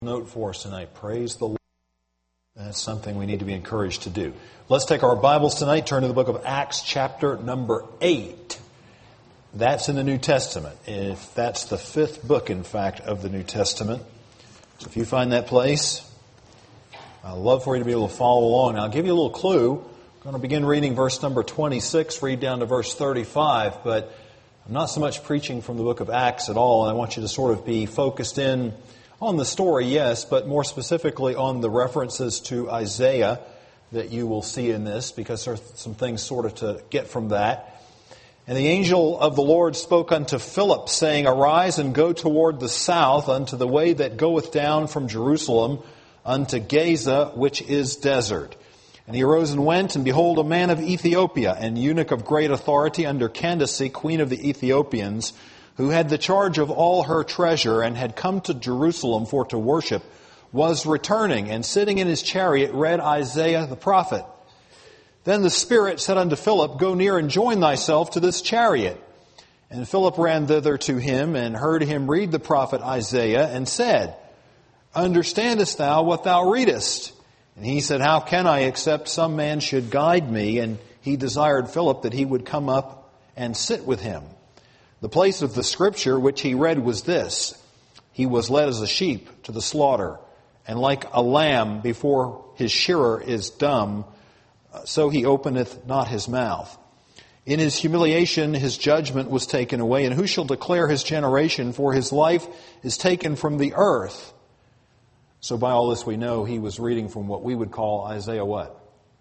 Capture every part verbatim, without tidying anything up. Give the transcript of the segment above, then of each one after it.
Note for us tonight. Praise the Lord. That's something we need to be encouraged to do. Let's take our Bibles tonight, turn to the book of Acts chapter number eight. That's in the New Testament. If that's the fifth book, in fact, of the New Testament. So if you find that place, I'd love for you to be able to follow along. Now, I'll give you a little clue. I'm going to begin reading verse number twenty-six, read down to verse thirty-five, but I'm not so much preaching from the book of Acts at all, and I want you to sort of be focused in on the story, yes, but more specifically on the references to Isaiah that you will see in this, because there are some things sort of to get from that. And the angel of the Lord spoke unto Philip, saying, Arise and go toward the south, unto the way that goeth down from Jerusalem unto Gaza, which is desert. And he arose and went, and behold, a man of Ethiopia, an eunuch of great authority under Candace, queen of the Ethiopians, who had the charge of all her treasure, and had come to Jerusalem for to worship, was returning, and sitting in his chariot read Isaiah the prophet. Then the Spirit said unto Philip, Go near and join thyself to this chariot. And Philip ran thither to him, and heard him read the prophet Isaiah, and said, Understandest thou what thou readest? And he said, How can I, except some man should guide me? And he desired Philip that he would come up and sit with him. The place of the scripture which he read was this: He was led as a sheep to the slaughter, and like a lamb before his shearer is dumb, so he openeth not his mouth. In his humiliation his judgment was taken away, and who shall declare his generation? For his life is taken from the earth. So by all this we know he was reading from what we would call Isaiah what?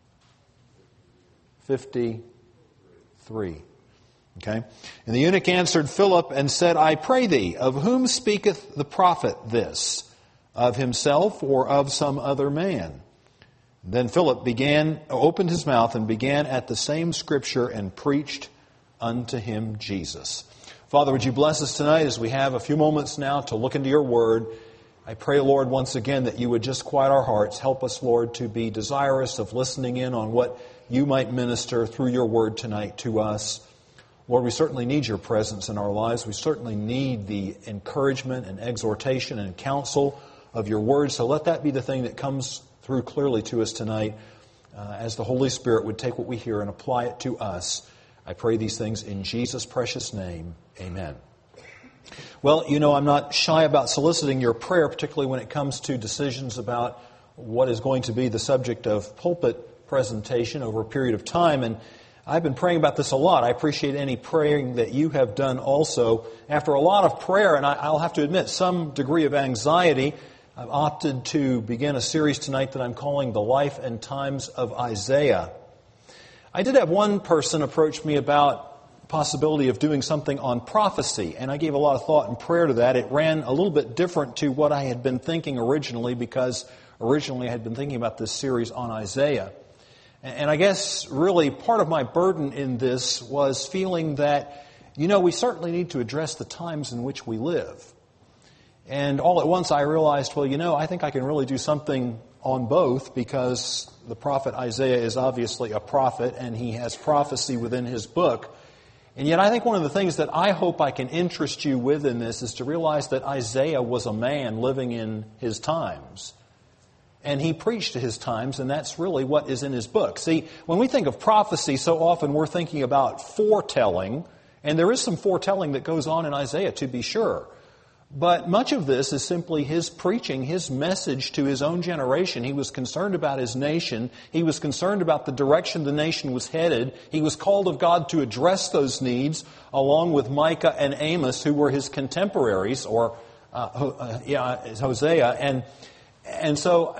fifty-three. Okay. And the eunuch answered Philip and said, I pray thee, of whom speaketh the prophet this? Of himself or of some other man? Then Philip began, opened his mouth and began at the same scripture and preached unto him Jesus. Father, would you bless us tonight as we have a few moments now to look into your word. I pray, Lord, once again that you would just quiet our hearts. Help us, Lord, to be desirous of listening in on what you might minister through your word tonight to us. Lord, we certainly need your presence in our lives. We certainly need the encouragement and exhortation and counsel of your word. So let that be the thing that comes through clearly to us tonight uh, as the Holy Spirit would take what we hear and apply it to us. I pray these things in Jesus' precious name. Amen. Well, you know, I'm not shy about soliciting your prayer, particularly when it comes to decisions about what is going to be the subject of pulpit presentation over a period of time. And I've been praying about this a lot. I appreciate any praying that you have done also. After a lot of prayer, and I'll have to admit some degree of anxiety, I've opted to begin a series tonight that I'm calling The Life and Times of Isaiah. I did have one person approach me about the possibility of doing something on prophecy, and I gave a lot of thought and prayer to that. It ran a little bit different to what I had been thinking originally, because originally I had been thinking about this series on Isaiah. And I guess really part of my burden in this was feeling that, you know, we certainly need to address the times in which we live. And all at once I realized, well, you know, I think I can really do something on both, because the prophet Isaiah is obviously a prophet and he has prophecy within his book. And yet I think one of the things that I hope I can interest you with in this is to realize that Isaiah was a man living in his times. And he preached to his times, and that's really what is in his book. See, when we think of prophecy, so often we're thinking about foretelling, and there is some foretelling that goes on in Isaiah, to be sure. But much of this is simply his preaching, his message to his own generation. He was concerned about his nation. He was concerned about the direction the nation was headed. He was called of God to address those needs, along with Micah and Amos, who were his contemporaries, or uh, uh, yeah, Hosea, and And so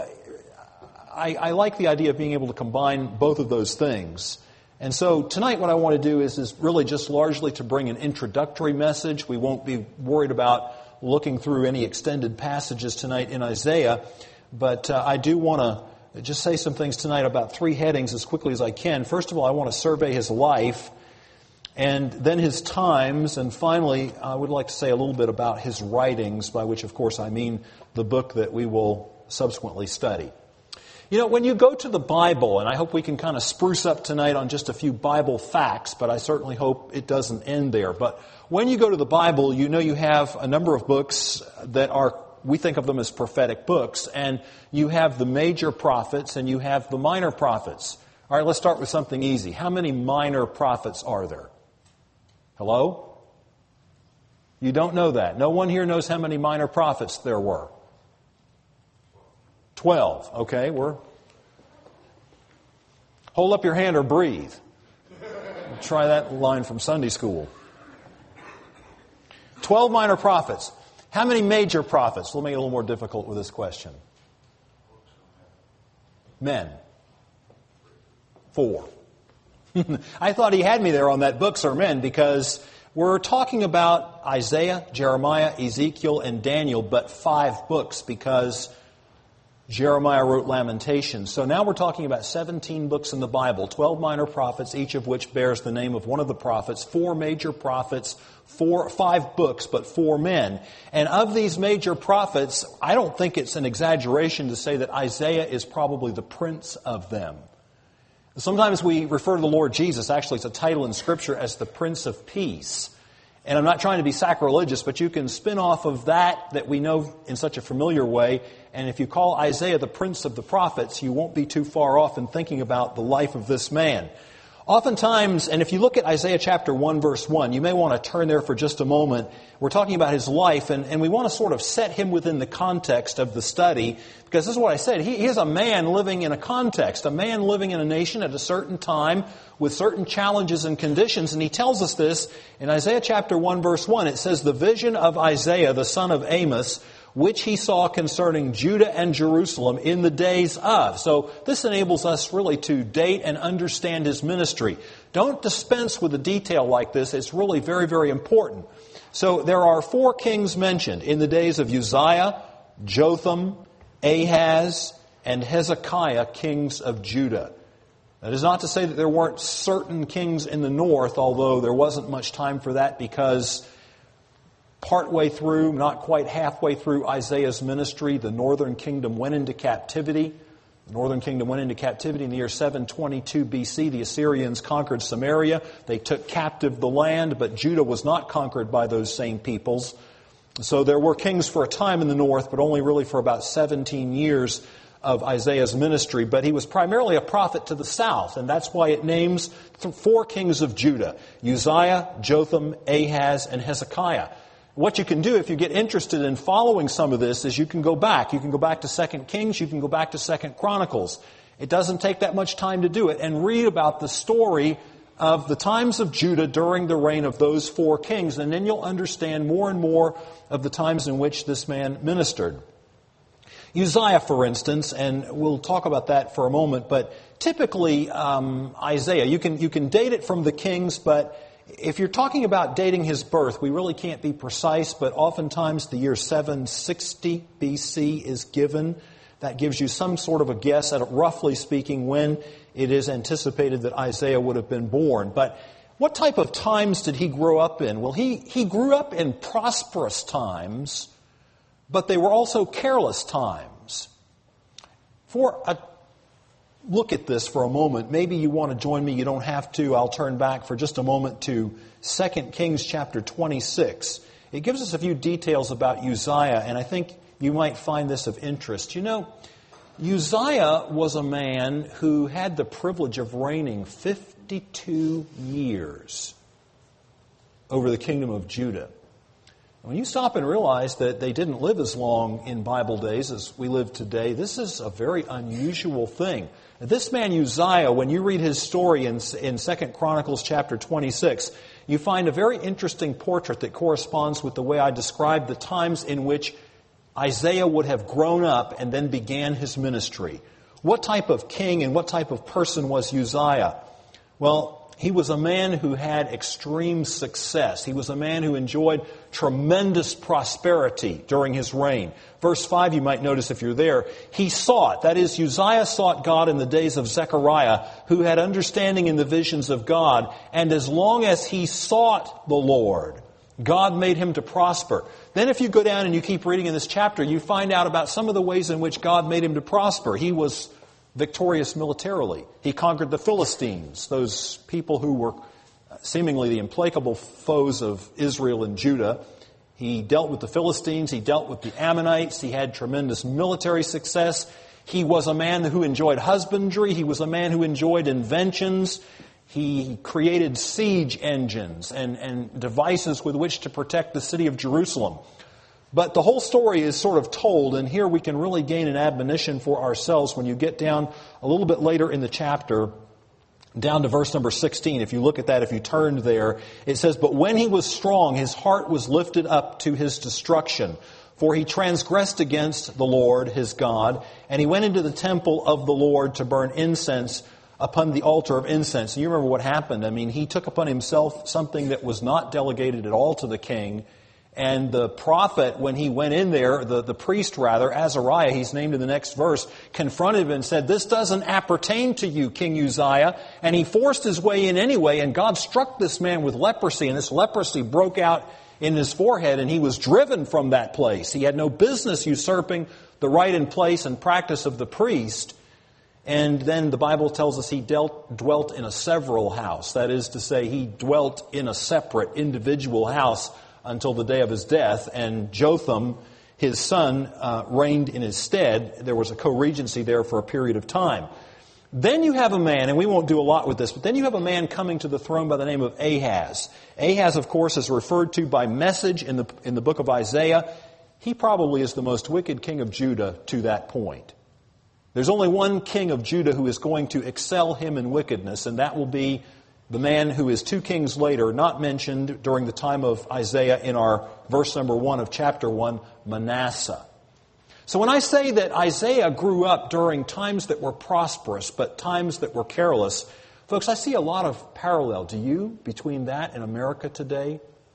I, I like the idea of being able to combine both of those things. And so tonight what I want to do is, is really just largely to bring an introductory message. We won't be worried about looking through any extended passages tonight in Isaiah. But uh, I do want to just say some things tonight about three headings as quickly as I can. First of all, I want to survey his life, and then his times, and finally, I would like to say a little bit about his writings, by which, of course, I mean the book that we will subsequently study. You know, when you go to the Bible, and I hope we can kind of spruce up tonight on just a few Bible facts, but I certainly hope it doesn't end there. But when you go to the Bible, you know you have a number of books that are we think of them as prophetic books, and you have the major prophets and you have the minor prophets. All right, let's start with something easy. How many minor prophets are there? Hello? You don't know that. No one here knows how many minor prophets there were. Twelve. Okay, we're... Hold up your hand or breathe. Try that line from Sunday school. Twelve minor prophets. How many major prophets? Let me make it a little more difficult with this question. Men. Four. I thought he had me there on that books are men because we're talking about Isaiah, Jeremiah, Ezekiel, and Daniel, but five books because Jeremiah wrote Lamentations. So now we're talking about seventeen books in the Bible, twelve minor prophets, each of which bears the name of one of the prophets, four major prophets, four, five books, but four men. And of these major prophets, I don't think it's an exaggeration to say that Isaiah is probably the prince of them. Sometimes we refer to the Lord Jesus, actually it's a title in Scripture, as the Prince of Peace. And I'm not trying to be sacrilegious, but you can spin off of that that we know in such a familiar way. And if you call Isaiah the Prince of the Prophets, you won't be too far off in thinking about the life of this man. Oftentimes, and if you look at Isaiah chapter one, verse one, you may want to turn there for just a moment. We're talking about his life, and, and we want to sort of set him within the context of the study, because this is what I said. He, he is a man living in a context, a man living in a nation at a certain time with certain challenges and conditions, and he tells us this in Isaiah chapter one, verse one. It says, "The vision of Isaiah, the son of Amos, which he saw concerning Judah and Jerusalem in the days of." So this enables us really to date and understand his ministry. Don't dispense with a detail like this. It's really very, very important. So there are four kings mentioned in the days of Uzziah, Jotham, Ahaz, and Hezekiah, kings of Judah. That is not to say that there weren't certain kings in the north, although there wasn't much time for that because partway through, not quite halfway through Isaiah's ministry, the northern kingdom went into captivity. The northern kingdom went into captivity in the year seven twenty-two B C. The Assyrians conquered Samaria. They took captive the land, but Judah was not conquered by those same peoples. So there were kings for a time in the north, but only really for about seventeen years of Isaiah's ministry. But he was primarily a prophet to the south, and that's why it names four kings of Judah: Uzziah, Jotham, Ahaz, and Hezekiah. What you can do if you get interested in following some of this is you can go back. You can go back to Second Kings. You can go back to Second Chronicles. It doesn't take that much time to do it. And read about the story of the times of Judah during the reign of those four kings. And then you'll understand more and more of the times in which this man ministered. Uzziah, for instance, and we'll talk about that for a moment, but typically um, Isaiah, you can, you can date it from the kings, but if you're talking about dating his birth, we really can't be precise, but oftentimes the year seven sixty B C is given. That gives you some sort of a guess at, roughly speaking, when it is anticipated that Isaiah would have been born. But what type of times did he grow up in? Well, he, he grew up in prosperous times, but they were also careless times. For a look at this for a moment. Maybe you want to join me. You don't have to. I'll turn back for just a moment to Second Kings chapter twenty-six. It gives us a few details about Uzziah, and I think you might find this of interest. You know, Uzziah was a man who had the privilege of reigning fifty-two years over the kingdom of Judah. When you stop and realize that they didn't live as long in Bible days as we live today, this is a very unusual thing. This man Uzziah, when you read his story in, in Second Chronicles chapter twenty-six, you find a very interesting portrait that corresponds with the way I described the times in which Isaiah would have grown up and then began his ministry. What type of king and what type of person was Uzziah? Well, he was a man who had extreme success. He was a man who enjoyed tremendous prosperity during his reign. Verse five, you might notice if you're there, he sought, that is, Uzziah sought God in the days of Zechariah, who had understanding in the visions of God, and as long as he sought the Lord, God made him to prosper. Then if you go down and you keep reading in this chapter, you find out about some of the ways in which God made him to prosper. He was victorious militarily. He conquered the Philistines, those people who were seemingly the implacable foes of Israel and Judah. He dealt with the Philistines. He dealt with the Ammonites. He had tremendous military success. He was a man who enjoyed husbandry. He was a man who enjoyed inventions. He created siege engines and, and devices with which to protect the city of Jerusalem. But the whole story is sort of told, and here we can really gain an admonition for ourselves when you get down a little bit later in the chapter, down to verse number sixteen. If you look at that, if you turned there, it says, "But when he was strong, his heart was lifted up to his destruction. For he transgressed against the Lord his God, and he went into the temple of the Lord to burn incense upon the altar of incense." And you remember what happened. I mean, he took upon himself something that was not delegated at all to the king. And the prophet, when he went in there, the, the priest rather, Azariah, he's named in the next verse, confronted him and said, "This doesn't appertain to you, King Uzziah." And he forced his way in anyway, and God struck this man with leprosy, and this leprosy broke out in his forehead, and he was driven from that place. He had no business usurping the right and place and practice of the priest. And then the Bible tells us he dealt, dwelt in a several house. That is to say, he dwelt in a separate individual house until the day of his death, and Jotham, his son, uh, reigned in his stead. There was a co-regency there for a period of time. Then you have a man, and we won't do a lot with this, but then you have a man coming to the throne by the name of Ahaz. Ahaz, of course, is referred to by message in the, in the book of Isaiah. He probably is the most wicked king of Judah to that point. There's only one king of Judah who is going to excel him in wickedness, and that will be the man who is two kings later, not mentioned during the time of Isaiah in our verse number one of chapter one, Manasseh. So when I say that Isaiah grew up during times that were prosperous, but times that were careless, folks, I see a lot of parallel, do you, between that and America today?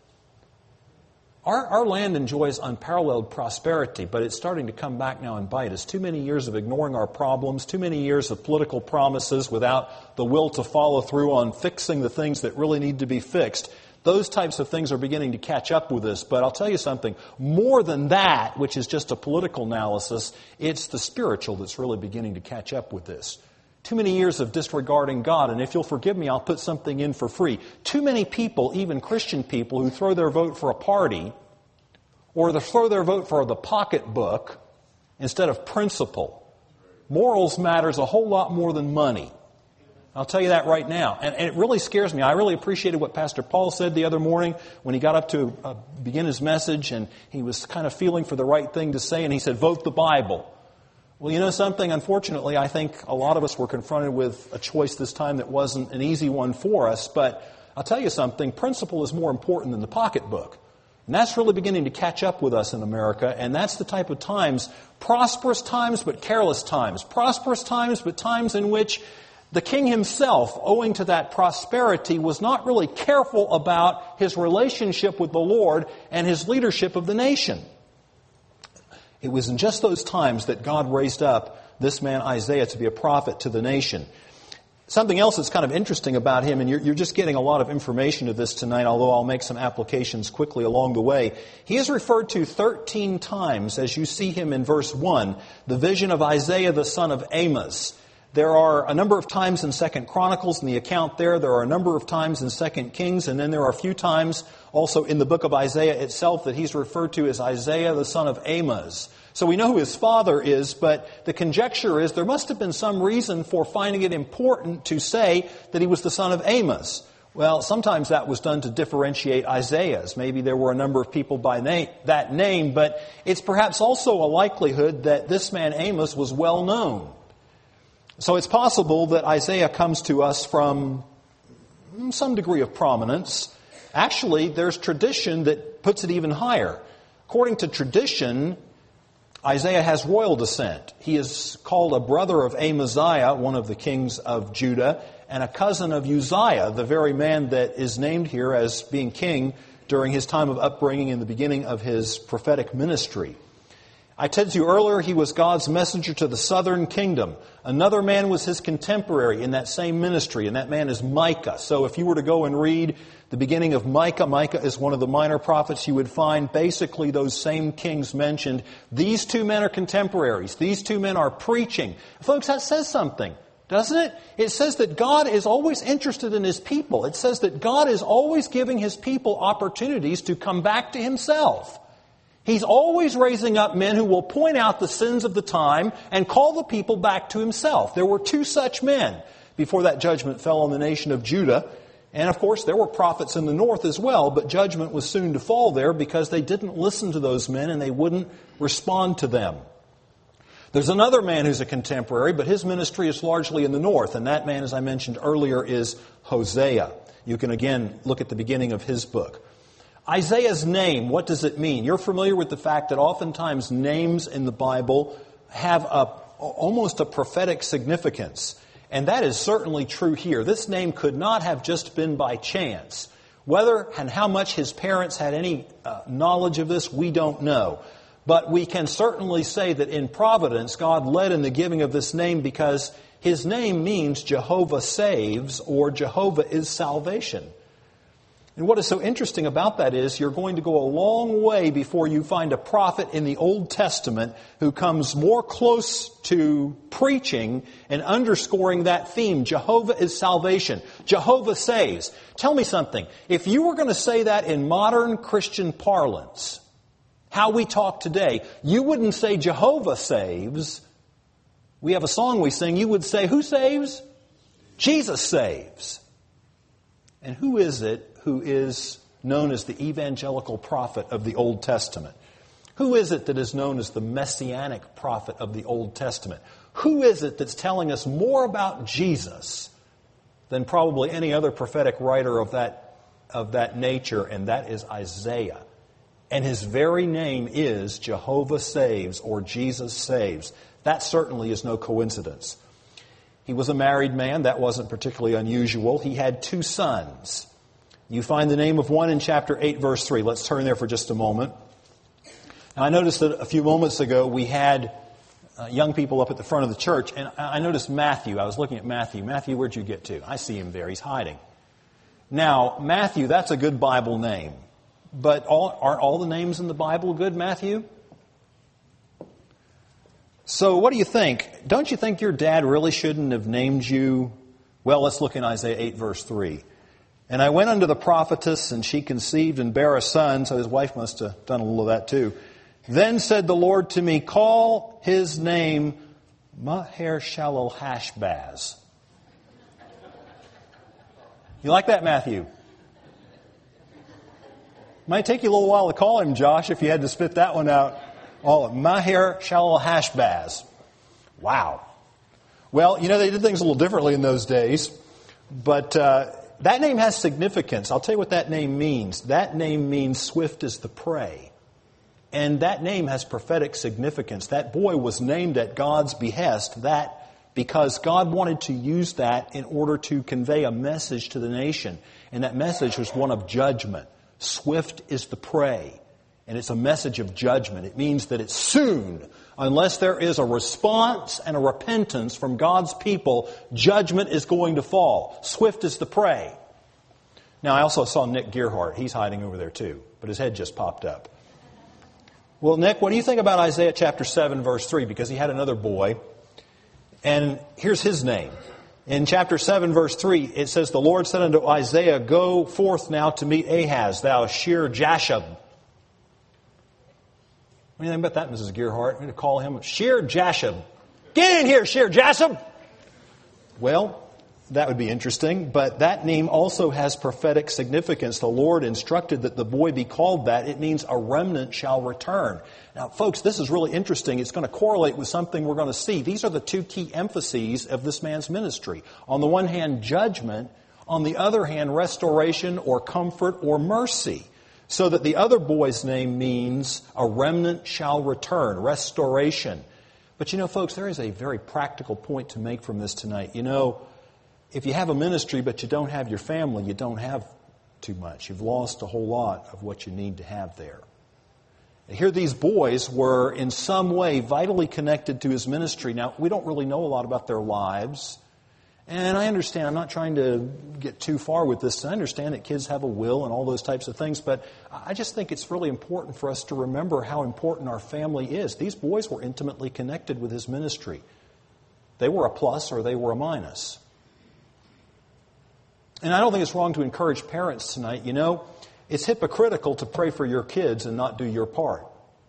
Our, our land enjoys unparalleled prosperity, but it's starting to come back now and bite us. Too many years of ignoring our problems, too many years of political promises without the will to follow through on fixing the things that really need to be fixed. Those types of things are beginning to catch up with us. But I'll tell you something, more than that, which is just a political analysis, it's the spiritual that's really beginning to catch up with this. Too many years of disregarding God, and if you'll forgive me, I'll put something in for free. Too many people, even Christian people, who throw their vote for a party or they throw their vote for the pocketbook instead of principle. Morals matters a whole lot more than money. I'll tell you that right now. And, and it really scares me. I really appreciated what Pastor Paul said the other morning when he got up to uh, begin his message, and he was kind of feeling for the right thing to say, and he said, "Vote the Bible." Well, you know something? Unfortunately, I think a lot of us were confronted with a choice this time that wasn't an easy one for us. But I'll tell you something, principle is more important than the pocketbook. And that's really beginning to catch up with us in America. And that's the type of times, prosperous times but careless times. Prosperous times but times in which the king himself, owing to that prosperity, was not really careful about his relationship with the Lord and his leadership of the nation. It was in just those times that God raised up this man Isaiah to be a prophet to the nation. Something else that's kind of interesting about him, and you're, you're just getting a lot of information of this tonight, although I'll make some applications quickly along the way. He is referred to thirteen times, as you see him in verse one, the vision of Isaiah the son of Amos. There are a number of times in Second Chronicles in the account there. There are a number of times in Second Kings, and then there are a few times also in the book of Isaiah itself that he's referred to as Isaiah the son of Amos. So we know who his father is, but the conjecture is there must have been some reason for finding it important to say that he was the son of Amos. Well, sometimes that was done to differentiate Isaiah's. Maybe there were a number of people by name, that name, but it's perhaps also a likelihood that this man Amos was well known. So it's possible that Isaiah comes to us from some degree of prominence. Actually, there's tradition that puts it even higher. According to tradition, Isaiah has royal descent. He is called a brother of Amaziah, one of the kings of Judah, and a cousin of Uzziah, the very man that is named here as being king during his time of upbringing in the beginning of his prophetic ministry. I said to you earlier, he was God's messenger to the southern kingdom. Another man was his contemporary in that same ministry, and that man is Micah. So if you were to go and read the beginning of Micah, Micah is one of the minor prophets, you would find basically those same kings mentioned. These two men are contemporaries. These two men are preaching. Folks, that says something. doesn't it? It says that God is always interested in His people. It says that God is always giving His people opportunities to come back to Himself. He's always raising up men who will point out the sins of the time and call the people back to Himself. There were two such men before that judgment fell on the nation of Judah. And of course, there were prophets in the north as well, but judgment was soon to fall there because they didn't listen to those men and they wouldn't respond to them. There's another man who's a contemporary, but his ministry is largely in the north, and that man, as I mentioned earlier, is Hosea. You can again look at the beginning of his book. Isaiah's name, what does it mean? You're familiar with the fact that oftentimes names in the Bible have a, almost a prophetic significance. And that is certainly true here. This name could not have just been by chance. Whether and how much his parents had any uh, knowledge of this, we don't know. But we can certainly say that in providence, God led in the giving of this name because his name means Jehovah saves, or Jehovah is salvation. And what is so interesting about that is you're going to go a long way before you find a prophet in the Old Testament who comes more close to preaching and underscoring that theme. Jehovah is salvation. Jehovah saves. Tell me something. If you were going to say that in modern Christian parlance, how we talk today, you wouldn't say Jehovah saves. We have a song we sing. You would say, who saves? Jesus saves. And who is it who is known as the evangelical prophet of the Old Testament? Who is it that is known as the messianic prophet of the Old Testament? Who is it that's telling us more about Jesus than probably any other prophetic writer of that, of that nature? And that is Isaiah. And his very name is Jehovah saves, or Jesus saves. That certainly is no coincidence. He was a married man. That wasn't particularly unusual. He had two sons. You find the name of one in chapter eight, verse three. Let's turn there for just a moment. Now, I noticed that a few moments ago we had uh, young people up at the front of the church, and I noticed Matthew. I was looking at Matthew. Matthew, where'd you get to? I see him there. He's hiding. Now, Matthew, that's a good Bible name. But all, aren't all the names in the Bible good, Matthew? So what do you think? Don't you think your dad really shouldn't have named you? Well, let's look in Isaiah eight, verse three. And I went unto the prophetess, and she conceived and bare a son. So his wife must have done a little of that too. Then said the Lord to me, call his name Maher-shalal-hash-baz. You like that, Matthew? Might take you a little while to call him, Josh, if you had to spit that one out. Oh, Maher-shalal-hash-baz. Wow. Well, you know, they did things a little differently in those days. But uh, that name has significance. I'll tell you what that name means. That name means swift as the prey. And that name has prophetic significance. That boy was named at God's behest, that because God wanted to use that in order to convey a message to the nation. And that message was one of judgment. Swift is the prey. And it's a message of judgment. It means that it's soon. Unless there is a response and a repentance from God's people, judgment is going to fall. Swift is the prey. Now, I also saw Nick Gearhart. He's hiding over there too, but his head just popped up. Well, Nick, what do you think about Isaiah chapter seven, verse three? Because he had another boy. And here's his name. In chapter seven, verse three, it says, the Lord said unto Isaiah, go forth now to meet Ahaz, thou Shear-Jashub. What do you think about that, Missus Gearhart? I'm going to call him Shear-Jashub. Get in here, Shear-Jashub! Well, that would be interesting, but that name also has prophetic significance. The Lord instructed that the boy be called that. It means a remnant shall return. Now, folks, this is really interesting. It's going to correlate with something we're going to see. These are the two key emphases of this man's ministry. On the one hand, judgment. On the other hand, restoration or comfort or mercy. So that the other boy's name means a remnant shall return, restoration. But you know, folks, there is a very practical point to make from this tonight. You know, if you have a ministry but you don't have your family, you don't have too much. You've lost a whole lot of what you need to have there. Here these boys were in some way vitally connected to his ministry. Now, we don't really know a lot about their lives. And I understand, I'm not trying to get too far with this. I understand that kids have a will and all those types of things, but I just think it's really important for us to remember how important our family is. These boys were intimately connected with his ministry. They were a plus or they were a minus. And I don't think it's wrong to encourage parents tonight. You know, it's hypocritical to pray for your kids and not do your part.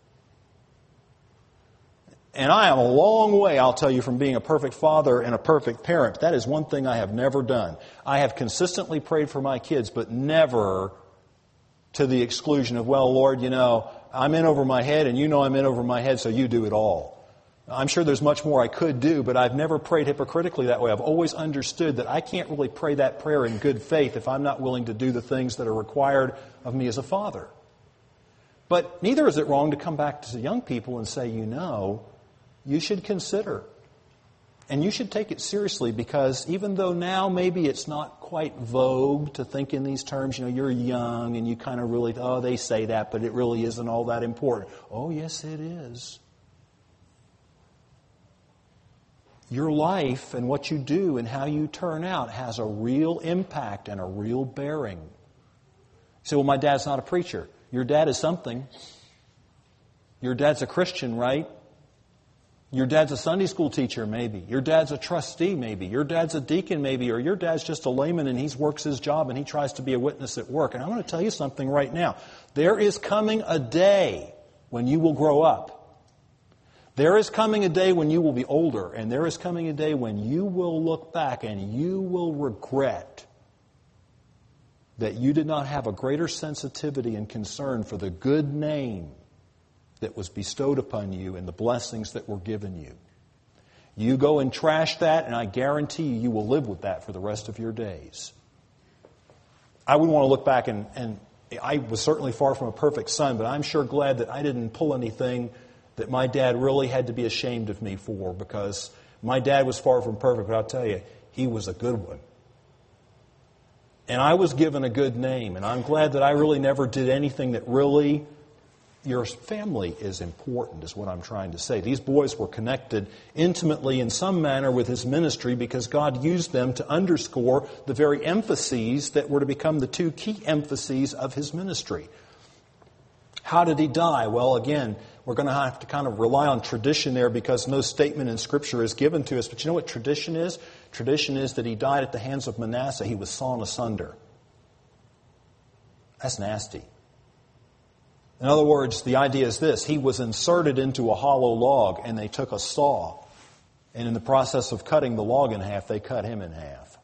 And I am a long way, I'll tell you, from being a perfect father and a perfect parent. That is one thing I have never done. I have consistently prayed for my kids, but never to the exclusion of, well, Lord, you know, I'm in over my head and you know I'm in over my head, so you do it all. I'm sure there's much more I could do, but I've never prayed hypocritically that way. I've always understood that I can't really pray that prayer in good faith if I'm not willing to do the things that are required of me as a father. But neither is it wrong to come back to young people and say, you know, you should consider. And you should take it seriously, because even though now maybe it's not quite vogue to think in these terms, you know, you're young and you kind of really, oh, they say that, but it really isn't all that important. Oh, yes, it is. Your life and what you do and how you turn out has a real impact and a real bearing. You say, well, my dad's not a preacher. Your dad is something. Your dad's a Christian, right? Your dad's a Sunday school teacher, maybe. Your dad's a trustee, maybe. Your dad's a deacon, maybe. Or your dad's just a layman and he works his job and he tries to be a witness at work. And I'm going to tell you something right now. There is coming a day when you will grow up. There is coming a day when you will be older. And there is coming a day when you will look back and you will regret that you did not have a greater sensitivity and concern for the good name that was bestowed upon you and the blessings that were given you. You go and trash that, and I guarantee you, you will live with that for the rest of your days. I would want to look back, and, and I was certainly far from a perfect son, but I'm sure glad that I didn't pull anything that my dad really had to be ashamed of me for, because my dad was far from perfect, but I'll tell you, he was a good one. And I was given a good name, and I'm glad that I really never did anything that really... Your family is important, is what I'm trying to say. These boys were connected intimately in some manner with his ministry because God used them to underscore the very emphases that were to become the two key emphases of his ministry. How did he die? Well, again, we're going to have to kind of rely on tradition there because no statement in Scripture is given to us. But you know what tradition is? Tradition is that he died at the hands of Manasseh. He was sawn asunder. That's nasty. In other words, the idea is this. He was inserted into a hollow log, and they took a saw. And in the process of cutting the log in half, they cut him in half.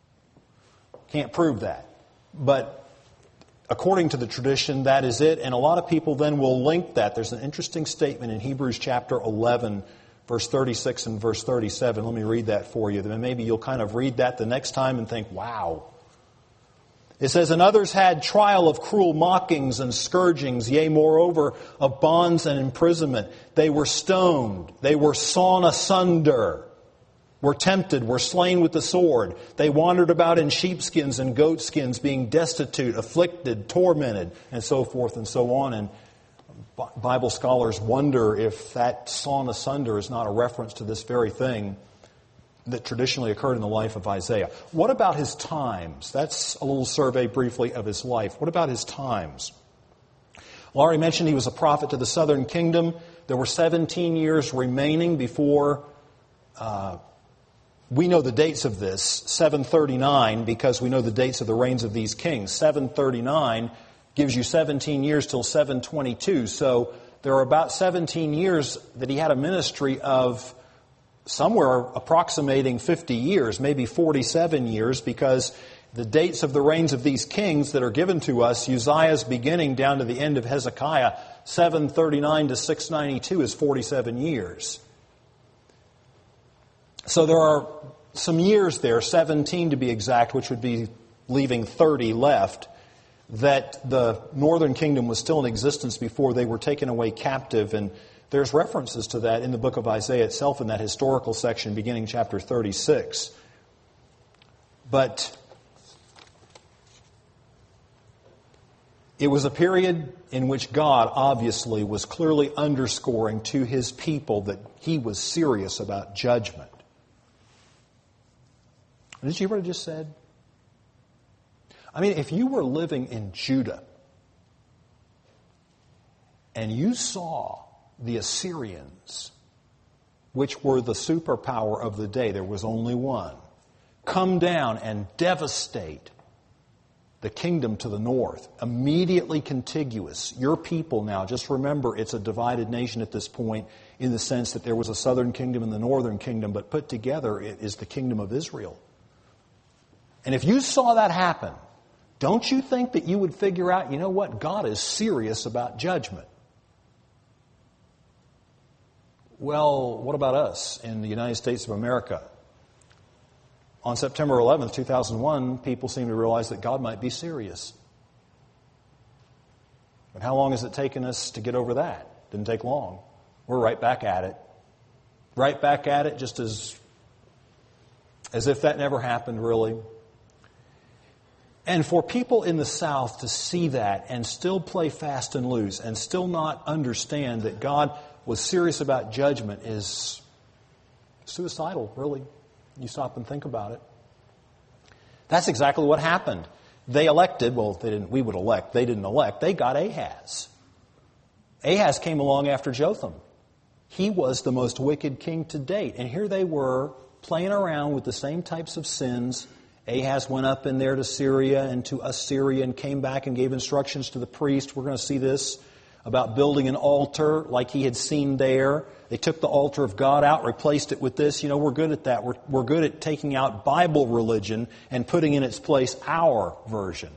Can't prove that. But according to the tradition, that is it. And a lot of people then will link that. There's an interesting statement in Hebrews chapter eleven, verse thirty-six and verse thirty-seven. Let me read that for you. Then maybe you'll kind of read that the next time and think, wow. It says, and others had trial of cruel mockings and scourgings, yea, moreover, of bonds and imprisonment. They were stoned. They were sawn asunder, were tempted, were slain with the sword. They wandered about in sheepskins and goatskins, being destitute, afflicted, tormented, and so forth and so on. And Bible scholars wonder if that sawn asunder is not a reference to this very thing that traditionally occurred in the life of Isaiah. What about his times? That's a little survey briefly of his life. What about his times? Well, I already mentioned he was a prophet to the southern kingdom. There were seventeen years remaining before, uh, we know the dates of this, seven thirty-nine, because we know the dates of the reigns of these kings. seven thirty-nine gives you seventeen years till seven twenty-two. So there are about seventeen years that he had a ministry of somewhere approximating fifty years, maybe forty-seven years, because the dates of the reigns of these kings that are given to us, Uzziah's beginning down to the end of Hezekiah, seven thirty-nine to six ninety-two is forty-seven years. So there are some years there, seventeen to be exact, which would be leaving thirty left, that the northern kingdom was still in existence before they were taken away captive. And there's references to that in the book of Isaiah itself in that historical section beginning chapter thirty-six. But it was a period in which God obviously was clearly underscoring to his people that he was serious about judgment. Did you hear what I just said? I mean, if you were living in Judah and you saw the Assyrians which were the superpower of the day, there was only one, come down and devastate the kingdom to the north, immediately contiguous. Your people now, just remember, it's a divided nation at this point in the sense that there was a southern kingdom and the northern kingdom, but put together it is the kingdom of Israel. And if you saw that happen, don't you think that you would figure out, you know what, God is serious about judgment? Well, what about us in the United States of America? On September eleventh, two thousand one, people seemed to realize that God might be serious. But how long has it taken us to get over that? Didn't take long. We're right back at it. Right back at it, just as, as if that never happened, really. And for people in the South to see that and still play fast and loose and still not understand that God was serious about judgment is suicidal, really. You stop and think about it. That's exactly what happened. They elected, well, they didn't, we would elect, they didn't elect, they got Ahaz. Ahaz came along after Jotham. He was the most wicked king to date. And here they were playing around with the same types of sins. Ahaz went up in there to Syria and to Assyria and came back and gave instructions to the priest. We're going to see this about building an altar like he had seen there. They took the altar of God out, replaced it with this. You know, we're good at that. We're, we're good at taking out Bible religion and putting in its place our version.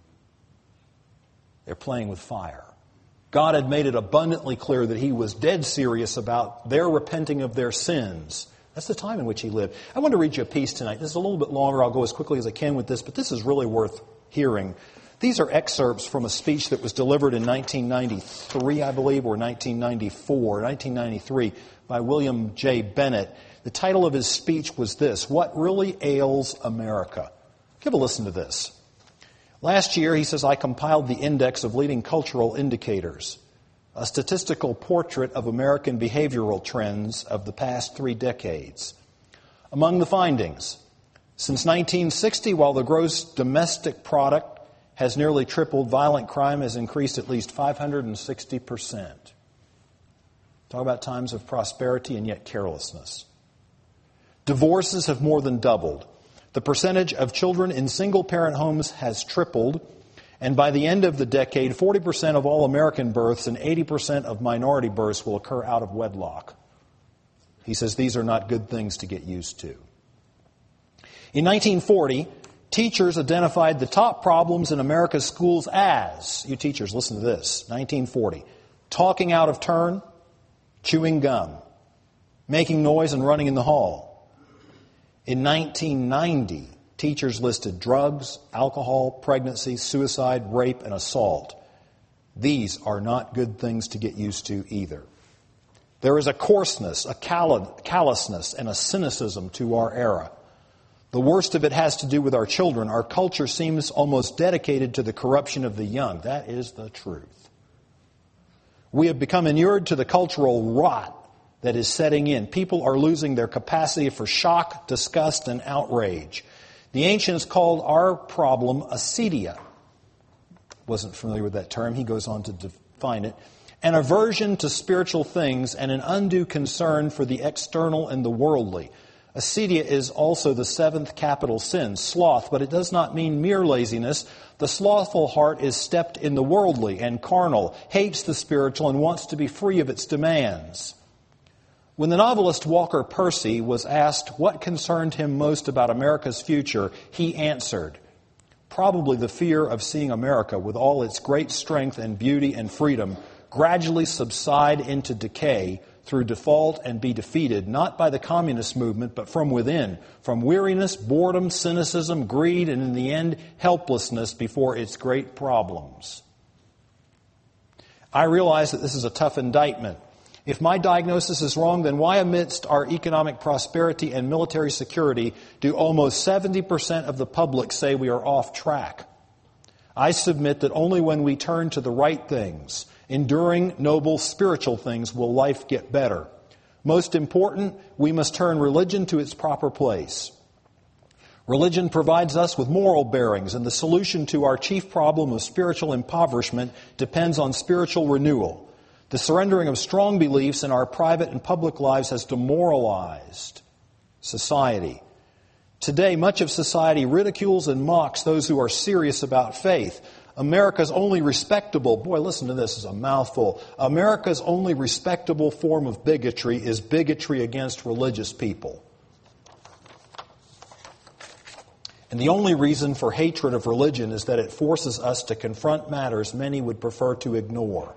They're playing with fire. God had made it abundantly clear that He was dead serious about their repenting of their sins. That's the time in which He lived. I want to read you a piece tonight. This is a little bit longer. I'll go as quickly as I can with this, but this is really worth hearing. These are excerpts from a speech that was delivered in nineteen ninety-three, I believe, or nineteen ninety-four, nineteen ninety-three, by William J. Bennett. The title of his speech was this: What Really Ails America? Give a listen to this. Last year, he says, I compiled the index of leading cultural indicators, a statistical portrait of American behavioral trends of the past three decades. Among the findings, since nineteen sixty, while the gross domestic product has nearly tripled, violent crime has increased at least five hundred sixty percent. Talk about times of prosperity and yet carelessness. Divorces have more than doubled. The percentage of children in single-parent homes has tripled. And by the end of the decade, forty percent of all American births and eighty percent of minority births will occur out of wedlock. He says these are not good things to get used to. In nineteen forty, teachers identified the top problems in America's schools as, you teachers, listen to this, nineteen forty, talking out of turn, chewing gum, making noise and running in the hall. In nineteen ninety, teachers listed drugs, alcohol, pregnancy, suicide, rape, and assault. These are not good things to get used to either. There is a coarseness, a callousness, and a cynicism to our era. The worst of it has to do with our children. Our culture seems almost dedicated to the corruption of the young. That is the truth. We have become inured to the cultural rot that is setting in. People are losing their capacity for shock, disgust, and outrage. The ancients called our problem acedia. Wasn't familiar with that term. He goes on to define it. An aversion to spiritual things and an undue concern for the external and the worldly. Acedia is also the seventh capital sin, sloth, but it does not mean mere laziness. The slothful heart is steeped in the worldly and carnal, hates the spiritual, and wants to be free of its demands. When the novelist Walker Percy was asked what concerned him most about America's future, he answered, probably the fear of seeing America, with all its great strength and beauty and freedom, gradually subside into decay through default and be defeated, not by the communist movement, but from within, from weariness, boredom, cynicism, greed, and in the end, helplessness before its great problems. I realize that this is a tough indictment. If my diagnosis is wrong, then why amidst our economic prosperity and military security do almost seventy percent of the public say we are off track? I submit that only when we turn to the right things, enduring, noble, spiritual things, will life get better. Most important, we must turn religion to its proper place. Religion provides us with moral bearings, and the solution to our chief problem of spiritual impoverishment depends on spiritual renewal. The surrendering of strong beliefs in our private and public lives has demoralized society. Today, much of society ridicules and mocks those who are serious about faith. America's only respectable, boy, listen to this, this is a mouthful. America's only respectable form of bigotry is bigotry against religious people. And the only reason for hatred of religion is that it forces us to confront matters many would prefer to ignore.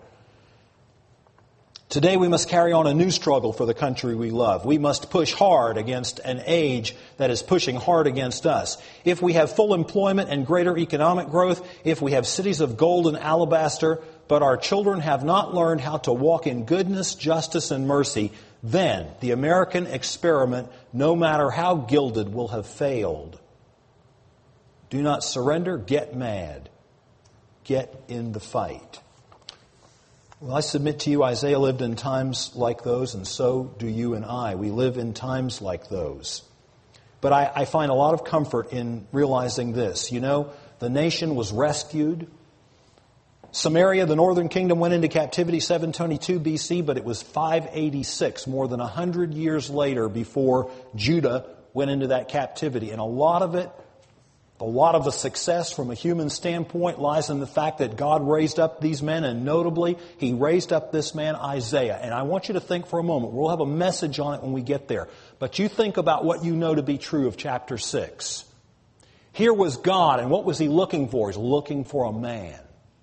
Today we must carry on a new struggle for the country we love. We must push hard against an age that is pushing hard against us. If we have full employment and greater economic growth, if we have cities of gold and alabaster, but our children have not learned how to walk in goodness, justice, and mercy, then the American experiment, no matter how gilded, will have failed. Do not surrender, get mad. Get in the fight. Well, I submit to you, Isaiah lived in times like those, and so do you and I. We live in times like those. But I, I find a lot of comfort in realizing this. You know, the nation was rescued. Samaria, the northern kingdom, went into captivity seven twenty-two B C, but it was five eighty-six, more than one hundred years later, before Judah went into that captivity. And a lot of it, a lot of the success from a human standpoint lies in the fact that God raised up these men, and notably, He raised up this man, Isaiah. And I want you to think for a moment. We'll have a message on it when we get there. But you think about what you know to be true of chapter six. Here was God, and what was He looking for? He's looking for a man.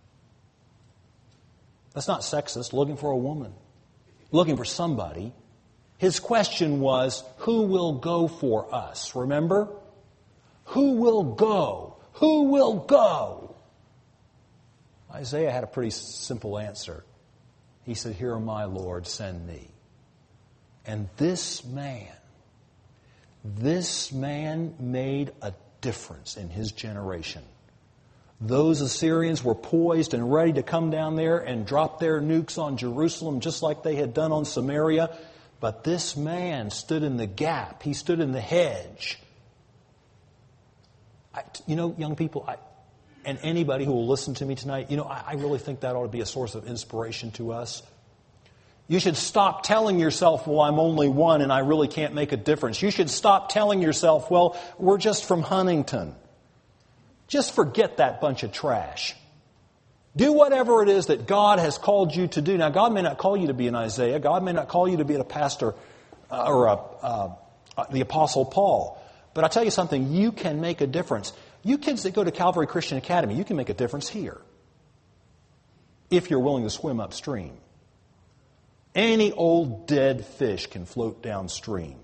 That's not sexist, looking for a woman. Looking for somebody. His question was, who will go for us? Remember? Who will go? Who will go? Isaiah had a pretty simple answer. He said, "Here am I, Lord, send me." And this man, this man made a difference in his generation. Those Assyrians were poised and ready to come down there and drop their nukes on Jerusalem just like they had done on Samaria. But this man stood in the gap. He stood in the hedge. I, you know, young people, I, and anybody who will listen to me tonight, you know, I, I really think that ought to be a source of inspiration to us. You should stop telling yourself, well, I'm only one and I really can't make a difference. You should stop telling yourself, well, we're just from Huntington. Just forget that bunch of trash. Do whatever it is that God has called you to do. Now, God may not call you to be an Isaiah. God may not call you to be a pastor uh, or a, uh, uh, the Apostle Paul. But I'll tell you something, you can make a difference. You kids that go to Calvary Christian Academy, you can make a difference here. If you're willing to swim upstream. Any old dead fish can float downstream.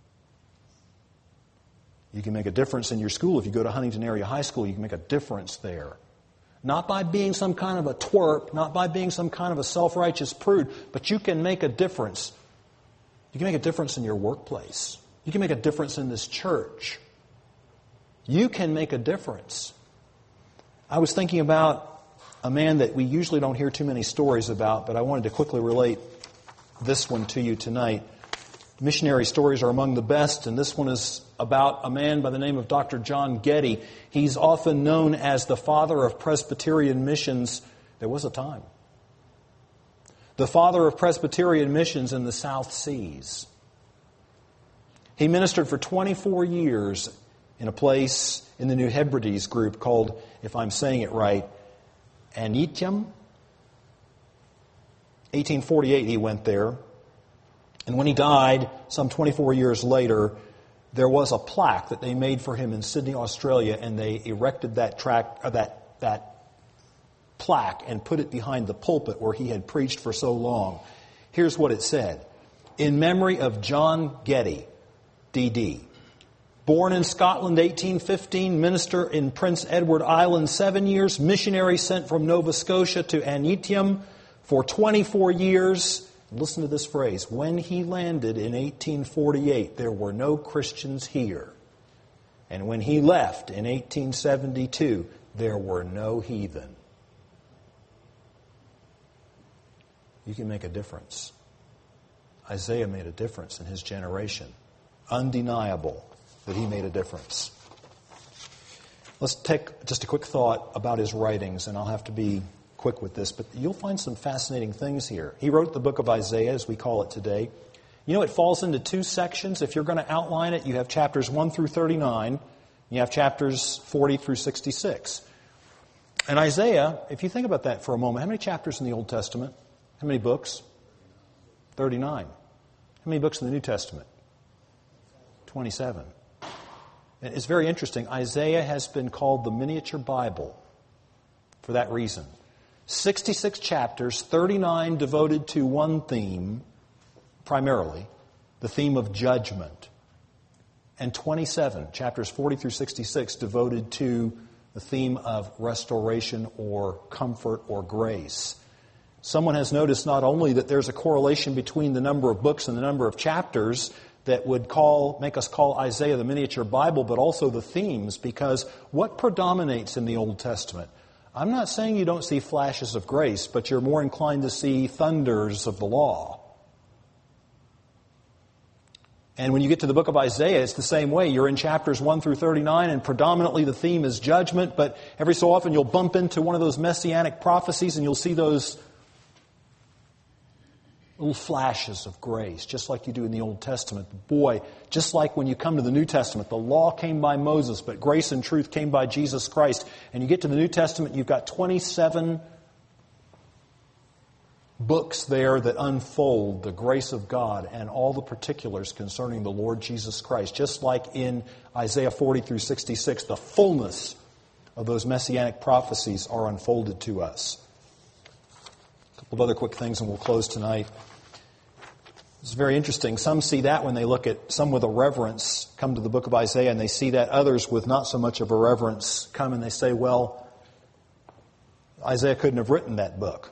You can make a difference in your school. If you go to Huntington Area High School, you can make a difference there. Not by being some kind of a twerp, not by being some kind of a self-righteous prude, but you can make a difference. You can make a difference in your workplace. You can make a difference in this church. You can make a difference. I was thinking about a man that we usually don't hear too many stories about, but I wanted to quickly relate this one to you tonight. Missionary stories are among the best, and this one is about a man by the name of Doctor John Getty. He's often known as the father of Presbyterian missions. There was a time. The father of Presbyterian missions in the South Seas. He ministered for twenty-four years in a place in the New Hebrides group called, if I'm saying it right, Antietam. eighteen forty-eight he went there. And when he died, some twenty-four years later, there was a plaque that they made for him in Sydney, Australia, and they erected that track, or that that plaque and put it behind the pulpit where he had preached for so long. Here's what it said: "In memory of John Getty, D D Born in Scotland, eighteen fifteen, minister in Prince Edward Island seven years, missionary sent from Nova Scotia to Antietam for twenty-four years." Listen to this phrase. "When he landed in eighteen forty-eight, there were no Christians here. And when he left in eighteen seventy-two, there were no heathen." You can make a difference. Isaiah made a difference in his generation. Undeniable that he made a difference. Let's take just a quick thought about his writings, and I'll have to be quick with this, but you'll find some fascinating things here. He wrote the book of Isaiah, as we call it today. You know, it falls into two sections. If you're going to outline it, you have chapters one through thirty-nine. You have chapters forty through sixty-six. And Isaiah, if you think about that for a moment, how many chapters in the Old Testament? How many books? thirty-nine. How many books in the New Testament? twenty-seven. And it's very interesting. Isaiah has been called the miniature Bible for that reason. sixty-six chapters, thirty-nine devoted to one theme, primarily, the theme of judgment. And twenty-seven, chapters forty through sixty-six, devoted to the theme of restoration or comfort or grace. Someone has noticed not only that there's a correlation between the number of books and the number of chapters that would call make us call Isaiah the miniature Bible, but also the themes, because what predominates in the Old Testament? I'm not saying you don't see flashes of grace, but you're more inclined to see thunders of the law. And when you get to the book of Isaiah, it's the same way. You're in chapters one through thirty-nine, and predominantly the theme is judgment, but every so often you'll bump into one of those messianic prophecies and you'll see those little flashes of grace, just like you do in the Old Testament. Boy, just like when you come to the New Testament, the law came by Moses, but grace and truth came by Jesus Christ. And you get to the New Testament, you've got twenty-seven books there that unfold the grace of God and all the particulars concerning the Lord Jesus Christ. Just like in Isaiah forty through sixty-six, the fullness of those messianic prophecies are unfolded to us. A couple of other quick things and we'll close tonight. It's very interesting. Some see that when they look at, some with a reverence come to the book of Isaiah and they see that. Others with not so much of a reverence come and they say, well, Isaiah couldn't have written that book.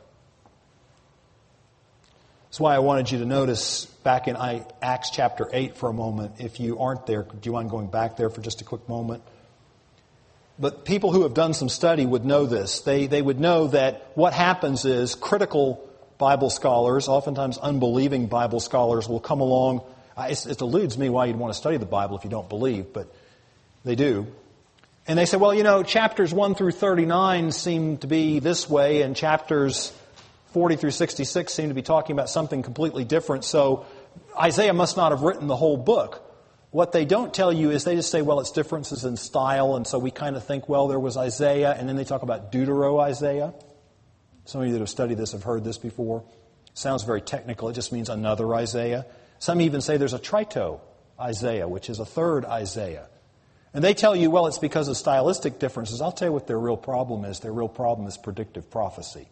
That's why I wanted you to notice back in Acts chapter eight for a moment. If you aren't there, do you mind going back there for just a quick moment? But people who have done some study would know this. They, they would know that what happens is critical Bible scholars, oftentimes unbelieving Bible scholars, will come along. It, it eludes me why you'd want to study the Bible if you don't believe, but they do. And they say, well, you know, chapters one through thirty-nine seem to be this way, and chapters forty through sixty-six seem to be talking about something completely different, so Isaiah must not have written the whole book. What they don't tell you is they just say, well, it's differences in style, and so we kind of think, well, there was Isaiah, and then they talk about Deutero-Isaiah. Some of you that have studied this have heard this before. Sounds very technical. It just means another Isaiah. Some even say there's a Trito-Isaiah, which is a third Isaiah. And they tell you, well, it's because of stylistic differences. I'll tell you what their real problem is. Their real problem is predictive prophecy.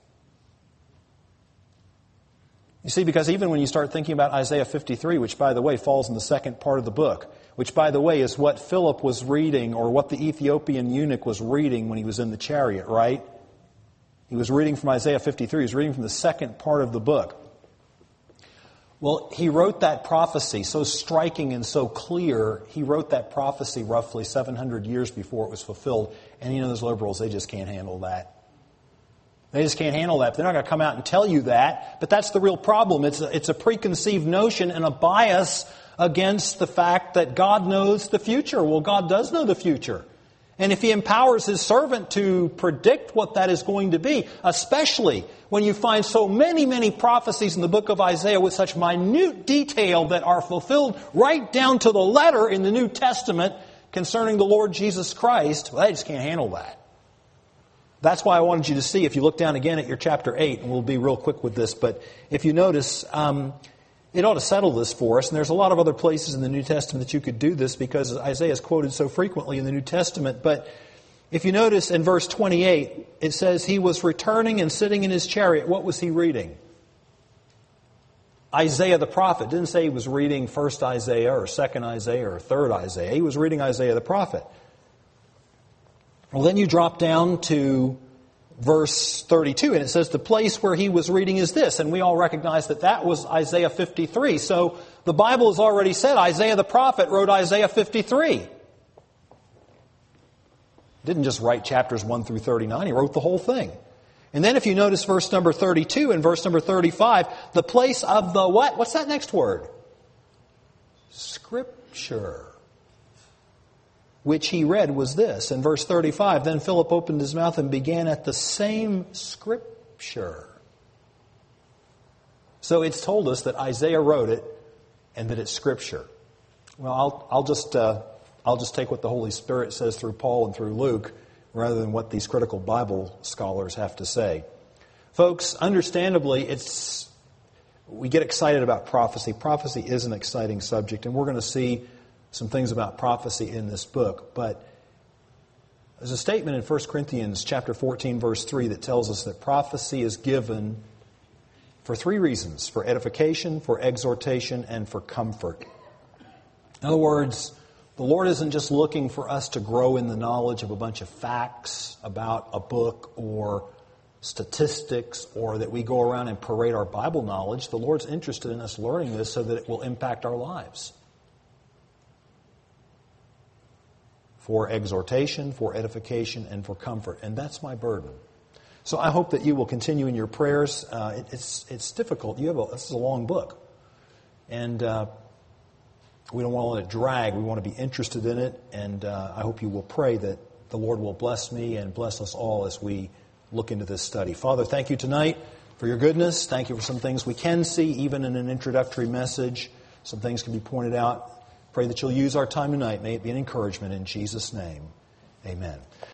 You see, because even when you start thinking about Isaiah fifty-three, which, by the way, falls in the second part of the book, which, by the way, is what Philip was reading, or what the Ethiopian eunuch was reading when he was in the chariot, right? He was reading from Isaiah fifty-three. He was reading from the second part of the book. Well, he wrote that prophecy so striking and so clear. He wrote that prophecy roughly seven hundred years before it was fulfilled. And you know, those liberals, they just can't handle that. They just can't handle that. They're not going to come out and tell you that. But that's the real problem. It's a, it's a preconceived notion and a bias against the fact that God knows the future. Well, God does know the future. And if He empowers His servant to predict what that is going to be, especially when you find so many, many prophecies in the book of Isaiah with such minute detail that are fulfilled right down to the letter in the New Testament concerning the Lord Jesus Christ, well, they just can't handle that. That's why I wanted you to see, if you look down again at your chapter eight, and we'll be real quick with this, but if you notice, um, it ought to settle this for us. And there's a lot of other places in the New Testament that you could do this because Isaiah is quoted so frequently in the New Testament. But if you notice in verse twenty-eight, it says he was returning and sitting in his chariot. What was he reading? Isaiah the prophet. It didn't say he was reading first Isaiah or second Isaiah or third Isaiah. He was reading Isaiah the prophet. Well, then you drop down to verse thirty-two, and it says the place where he was reading is this. And we all recognize that that was Isaiah fifty-three. So the Bible has already said Isaiah the prophet wrote Isaiah fifty-three. Didn't just write chapters one through thirty-nine. He wrote the whole thing. And then if you notice verse number thirty-two and verse number thirty-five, the place of the what? What's that next word? Scripture. Which he read was this. In verse thirty-five, then Philip opened his mouth and began at the same Scripture Scripture. So it's told us that Isaiah wrote it and that it's Scripture. Well, I'll, I'll just uh, I'll just take what the Holy Spirit says through Paul and through Luke rather than what these critical Bible scholars have to say. Folks, understandably, it's we get excited about prophecy. Prophecy is an exciting subject, and we're going to see some things about prophecy in this book. But there's a statement in First Corinthians chapter fourteen, verse three that tells us that prophecy is given for three reasons: for edification, for exhortation, and for comfort. In other words, the Lord isn't just looking for us to grow in the knowledge of a bunch of facts about a book or statistics, or that we go around and parade our Bible knowledge. The Lord's interested in us learning this so that it will impact our lives. For exhortation, for edification, and for comfort. And that's my burden. So I hope that you will continue in your prayers. Uh, it, it's it's difficult. You have a, this is a long book. And uh, we don't want to let it drag. We want to be interested in it. And uh, I hope you will pray that the Lord will bless me and bless us all as we look into this study. Father, thank you tonight for your goodness. Thank you for some things we can see, even in an introductory message. Some things can be pointed out. Pray that you'll use our time tonight. May it be an encouragement in Jesus' name. Amen.